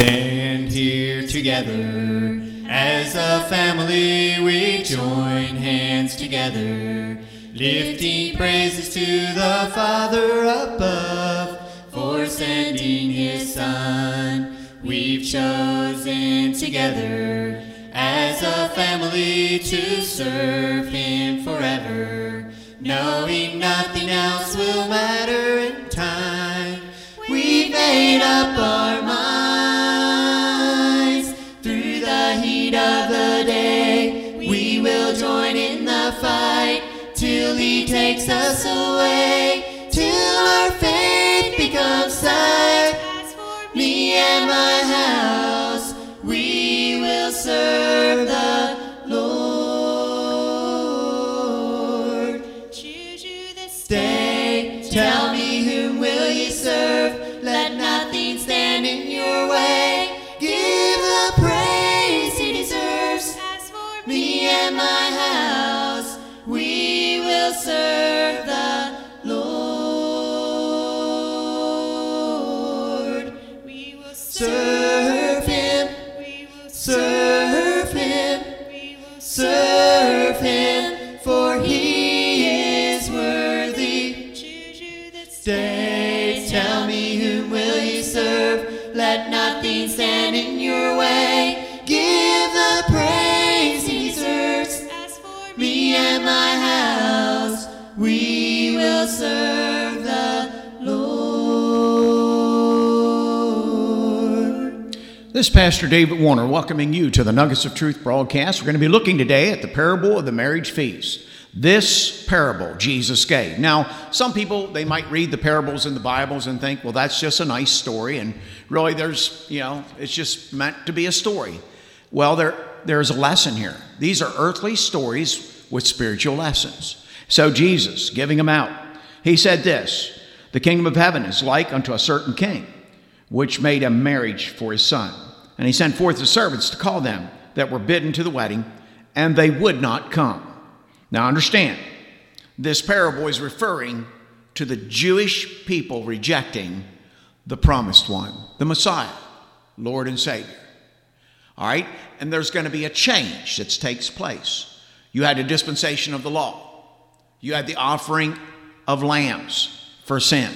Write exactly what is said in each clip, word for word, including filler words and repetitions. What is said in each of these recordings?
stand here together. As a family we join hands together, lifting praises to the Father above for sending His Son. We've chosen together as a family to serve Him forever, knowing nothing else will matter in time. We've made up our minds. Through the heat of the day, we will join in the fight till He takes us away, till our faith becomes sight. Me and my house, we will serve the Lord. Choose you this day, tell me whom will you serve. Let nothing stand in your way. Give the praise He deserves. As for me and my house, we will serve the Lord. We will serve Him. We will serve Him. We will serve Him, for He is worthy. Choose you this day. Tell me whom will you serve. Let nothing stand in your way. Give the praise He deserves. As for me and my house, we will serve the Lord. This is Pastor David Warner welcoming you to the Nuggets of Truth broadcast. We're going to be looking today at the parable of the marriage feast. This parable Jesus gave. Now, some people, they might read the parables in the Bibles and think, well, that's just a nice story. And really, there's, you know, it's just meant to be a story. Well, there, there's a lesson here. These are earthly stories with spiritual lessons. So Jesus, giving them out, He said this: the kingdom of heaven is like unto a certain king, which made a marriage for his son. And he sent forth his servants to call them that were bidden to the wedding, and they would not come. Now understand, this parable is referring to the Jewish people rejecting the promised one, the Messiah, Lord and Savior. All right? And there's going to be a change that takes place. You had a dispensation of the law. You had the offering of lambs for sin.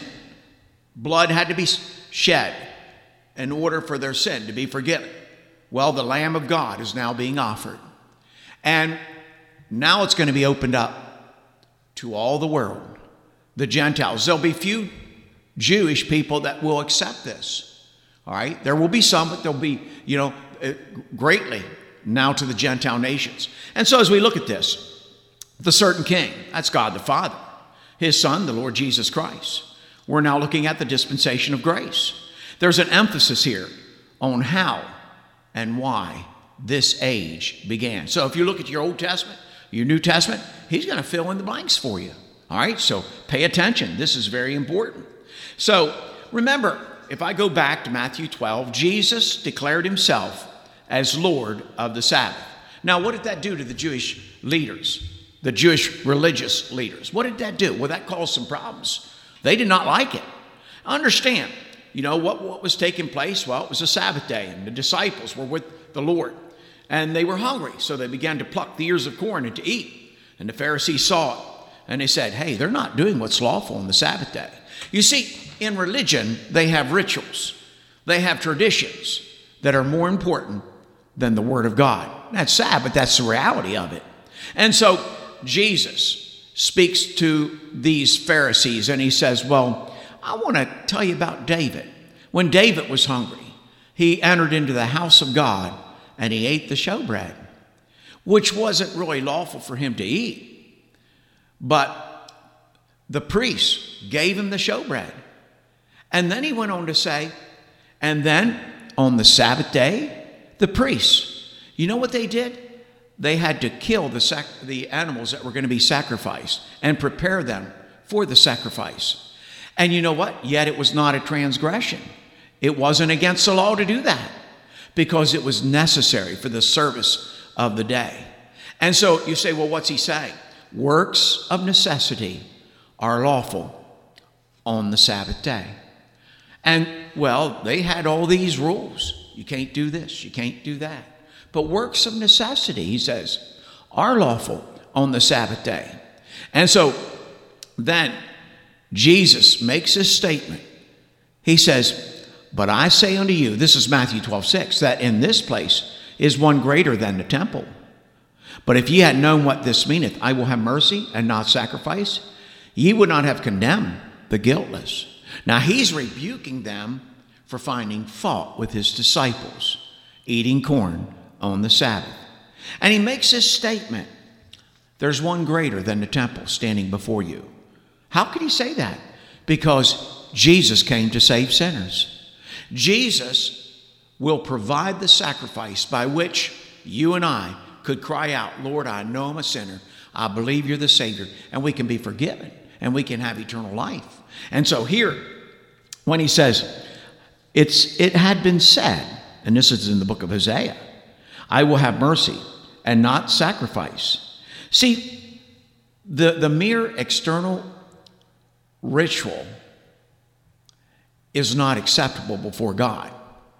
Blood had to be shed in order for their sin to be forgiven. Well, the Lamb of God is now being offered. And now it's going to be opened up to all the world, the Gentiles. There'll be few Jewish people that will accept this. All right? There will be some, but there'll be, you know, greatly now to the Gentile nations. And so as we look at this, the certain king, that's God the Father, His Son, the Lord Jesus Christ. We're now looking at the dispensation of grace. There's an emphasis here on how and why this age began. So if you look at your Old Testament, your New Testament, He's going to fill in the blanks for you. All right, so pay attention. This is very important. So remember, if I go back to Matthew twelve, Jesus declared Himself as Lord of the Sabbath. Now, what did that do to the Jewish leaders, the Jewish religious leaders? What did that do? Well, that caused some problems. They did not like it. Understand, you know, what, what was taking place? Well, it was a Sabbath day, and the disciples were with the Lord. And they were hungry, so they began to pluck the ears of corn and to eat. And the Pharisees saw it, and they said, hey, they're not doing what's lawful on the Sabbath day. You see, in religion, they have rituals. They have traditions that are more important than the Word of God. That's sad, but that's the reality of it. And so Jesus speaks to these Pharisees, and He says, well, I want to tell you about David. When David was hungry, he entered into the house of God, and he ate the showbread, which wasn't really lawful for him to eat. But the priest gave him the showbread. And then he went on to say, and then on the Sabbath day, the priests, you know what they did? They had to kill the, sac- the animals that were going to be sacrificed and prepare them for the sacrifice. And you know what? Yet it was not a transgression. It wasn't against the law to do that, because it was necessary for the service of the day. And so you say, well, what's he saying? Works of necessity are lawful on the Sabbath day. And, well, they had all these rules. You can't do this. You can't do that. But works of necessity, he says, are lawful on the Sabbath day. And so then Jesus makes this statement. He says, but I say unto you, this is Matthew twelve six, that in this place is one greater than the temple. But if ye had known what this meaneth, I will have mercy and not sacrifice, ye would not have condemned the guiltless. Now he's rebuking them for finding fault with his disciples, eating corn on the Sabbath. And he makes this statement, there's one greater than the temple standing before you. How could he say that? Because Jesus came to save sinners. Jesus will provide the sacrifice by which you and I could cry out, Lord, I know I'm a sinner. I believe you're the Savior, and we can be forgiven, and we can have eternal life. And so here, when he says, it's it had been said, and this is in the book of Hosea, I will have mercy and not sacrifice. See, the, the mere external ritual is not acceptable before God.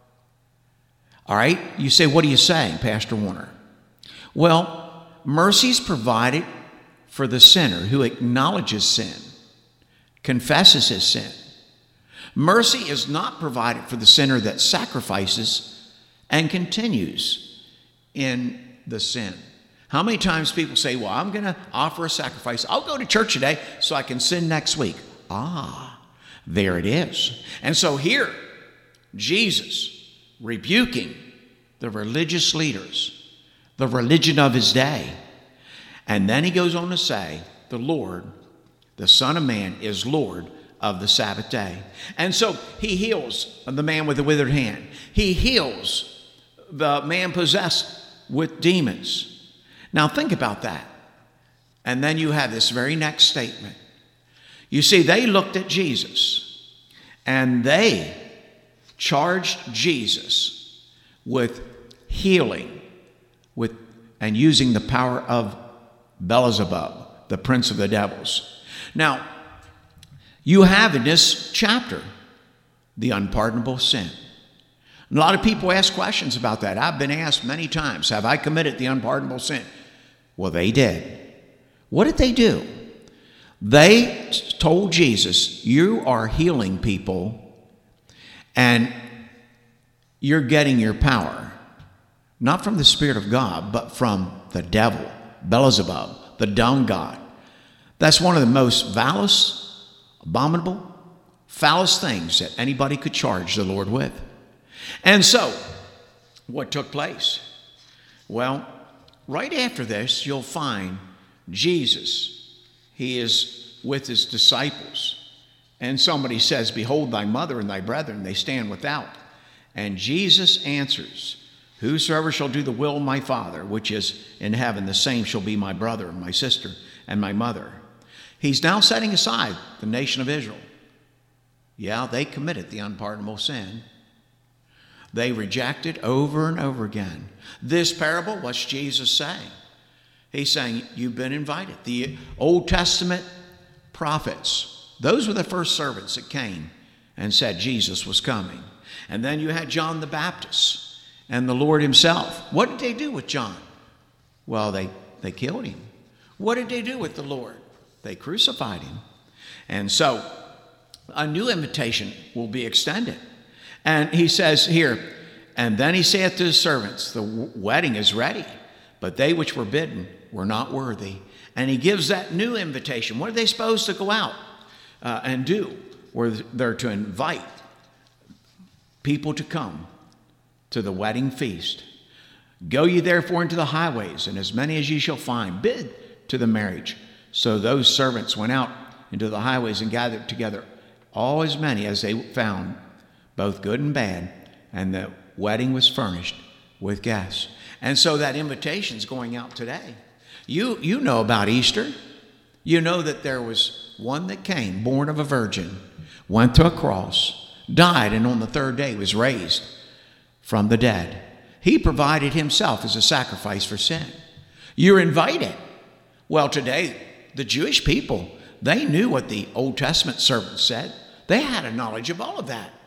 All right? You say, what are you saying, Pastor Warner? Well, mercy is provided for the sinner who acknowledges sin, confesses his sin. Mercy is not provided for the sinner that sacrifices and continues in the sin. How many times people say, well, I'm going to offer a sacrifice. I'll go to church today so I can sin next week. Ah, there it is. And so here, Jesus rebuking the religious leaders, the religion of his day. And then he goes on to say, the Lord, the Son of Man, is Lord of the Sabbath day. And so he heals the man with the withered hand. He heals the man possessed with demons. Now think about that. And then you have this very next statement. You see, they looked at Jesus and they charged Jesus with healing with and using the power of Beelzebub, the prince of the devils. Now, you have in this chapter the unpardonable sin. And a lot of people ask questions about that. I've been asked many times, have I committed the unpardonable sin? Well, they did. What did they do? They told Jesus, you are healing people and you're getting your power, not from the Spirit of God, but from the devil, Beelzebub, the dung god. That's one of the most foulest, abominable, foulest things that anybody could charge the Lord with. And so, what took place? Well, right after this, you'll find Jesus. He is with his disciples. And somebody says, behold thy mother and thy brethren, they stand without. And Jesus answers, whosoever shall do the will of my Father, which is in heaven, the same shall be my brother and my sister and my mother. He's now setting aside the nation of Israel. Yeah, they committed the unpardonable sin. They rejected over and over again. This parable, what's Jesus saying? He's saying, you've been invited. The Old Testament prophets, those were the first servants that came and said Jesus was coming. And then you had John the Baptist and the Lord himself. What did they do with John? Well, they, they killed him. What did they do with the Lord? They crucified him. And so a new invitation will be extended. And he says here, and then he saith to his servants, the wedding is ready, but they which were bidden were not worthy. And he gives that new invitation. What are they supposed to go out uh, and do? Where they're to invite people to come to the wedding feast. Go ye therefore into the highways, and as many as ye shall find, bid to the marriage. So those servants went out into the highways and gathered together all as many as they found, both good and bad, and the wedding was furnished with guests. And so that invitation is going out today. You, you know about Easter. You know that there was one that came, born of a virgin, went to a cross, died, and on the third day was raised from the dead. He provided himself as a sacrifice for sin. You're invited. Well, today, the Jewish people, they knew what the Old Testament servants said. They had a knowledge of all of that.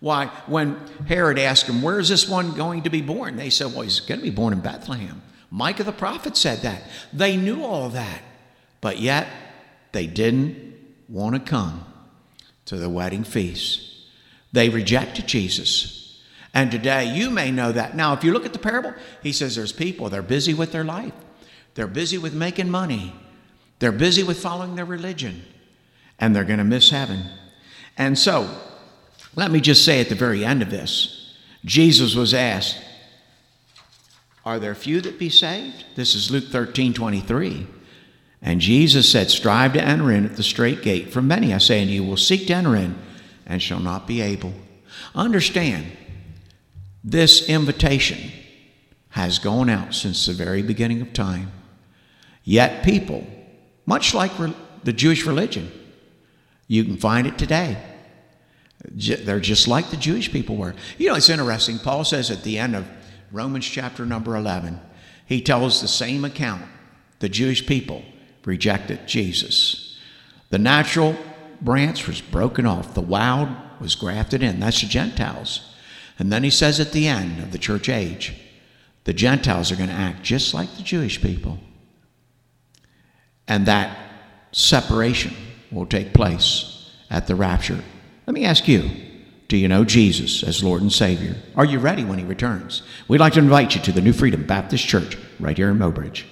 Why, when Herod asked him, where is this one going to be born? They said, well, he's going to be born in Bethlehem. Micah the prophet said that. They knew all that, but yet they didn't want to come to the wedding feast. They rejected Jesus. And today you may know that. Now, if you look at the parable, he says there's people, they're busy with their life. They're busy with making money. They're busy with following their religion. And they're going to miss heaven. And so, let me just say at the very end of this, Jesus was asked, are there few that be saved? This is Luke thirteen twenty-three. And Jesus said, strive to enter in at the straight gate. For many, I say unto you, will seek to enter in and shall not be able. Understand, this invitation has gone out since the very beginning of time. Yet people, much like the Jewish religion, you can find it today. They're just like the Jewish people were. You know, it's interesting. Paul says at the end of Romans chapter number eleven, he tells the same account. The Jewish people rejected Jesus. The natural branch was broken off. The wild was grafted in. That's the Gentiles. And then he says at the end of the church age, the Gentiles are going to act just like the Jewish people. And that separation will take place at the rapture. Let me ask you, do you know Jesus as Lord and Savior? Are you ready when he returns? We'd like to invite you to the New Freedom Baptist Church right here in Mobridge.